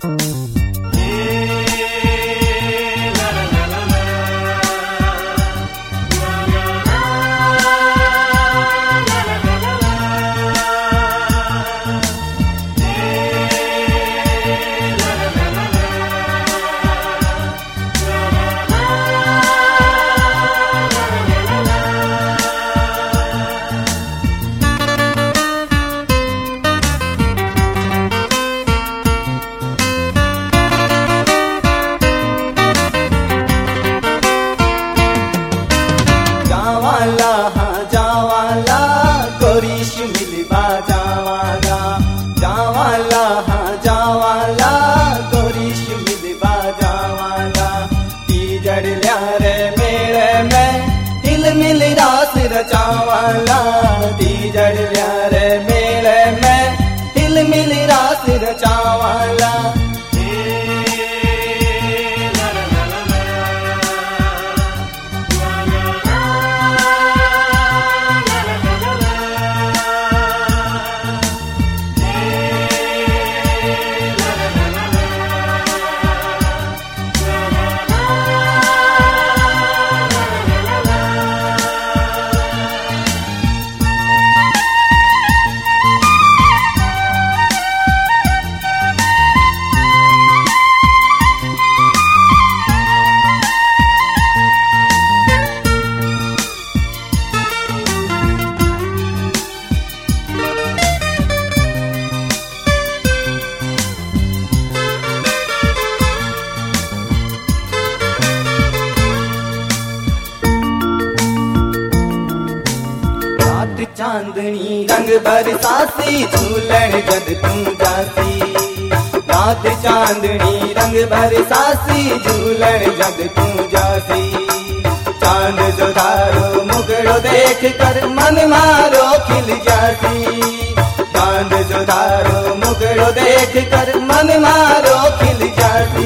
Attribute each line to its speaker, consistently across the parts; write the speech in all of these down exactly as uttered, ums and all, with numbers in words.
Speaker 1: रचावाला तीजड़ रे मेले में हिल मिल रास रचावाला। चांदनी रंग बरसासी झूलन जद तू जासी। रात चांदनी रंग बरसासी झूलन जद तू जासी। चांद जो धारो मुगड़ो देख कर मन मारो खिल जासी। चांद जो धारो मुगड़ो देख कर मन मारो खिल जासी।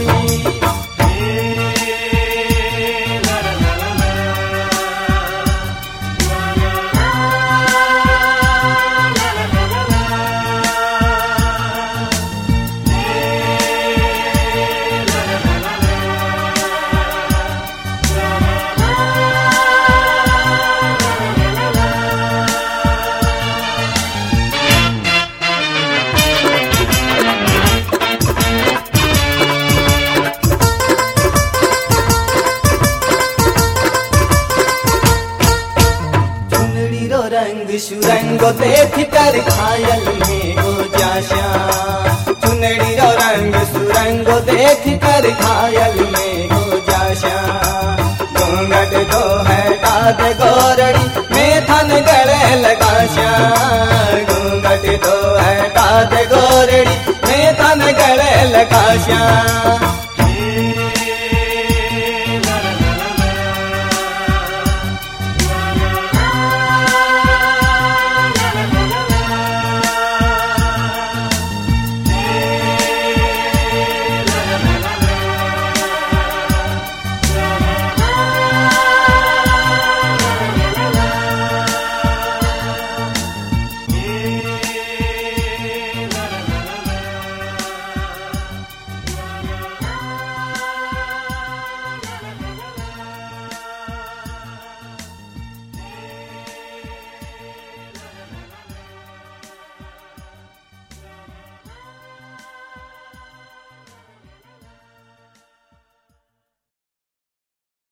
Speaker 1: रंग सुरंगो देख कर घायल में हो जाशा। चुनड़ी रो रंग सुरंगो देख कर घायल में हो जाशा। घूंघट तो है टाद गोरड़ी में थन गले लगाशा। घूंघट तो है टाद गोरड़ी में थन गले लगाशा।